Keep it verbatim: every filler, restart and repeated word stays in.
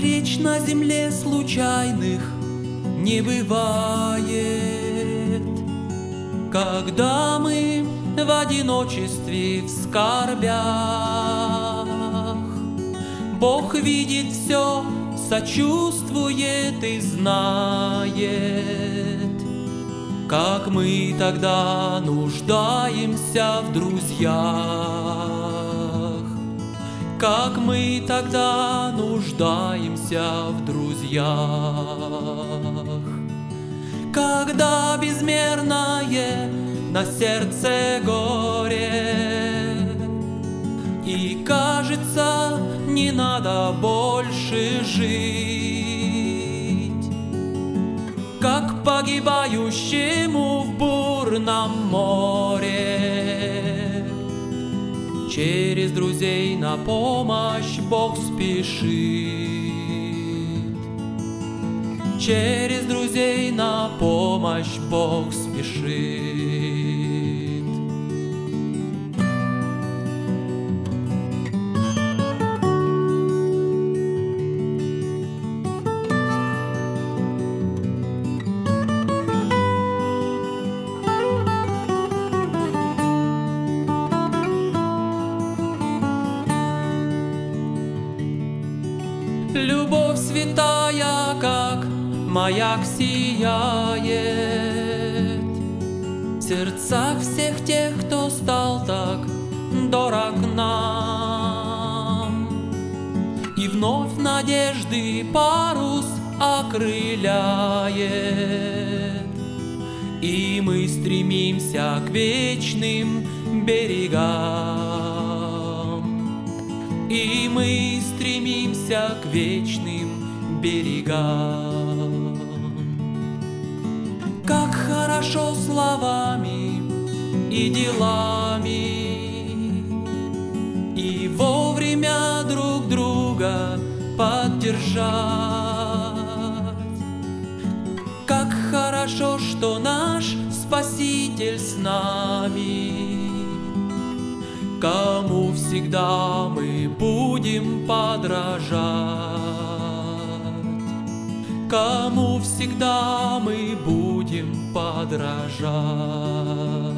встреч на земле случайных не бывает. Когда мы в одиночестве, в скорбях, Бог видит все, сочувствует и знает, как мы тогда нуждаемся в друзьях, как мы тогда нуждаемся в друзьях. Когда безмерное на сердце горе, и кажется, не надо больше жить, как погибающему в бурном море, через друзей на помощь Бог спешит. Через друзей на помощь Бог спешит. Любовь святая, как маяк, сияет в сердцах всех тех, кто стал так дорог нам, и вновь надежды парус окрыляет, и мы стремимся к вечным берегам, и мы стремимся к вечным берегам. Как хорошо словами и делами, и вовремя друг друга поддержать. Как хорошо, что наш Спаситель с нами, кому всегда мы будем подражать, кому всегда мы будем подражать.